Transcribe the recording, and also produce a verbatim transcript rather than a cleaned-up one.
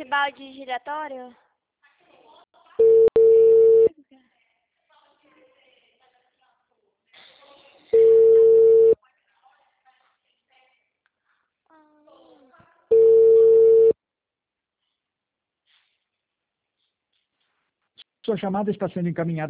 esse balde giratório? Sua chamada está sendo encaminhada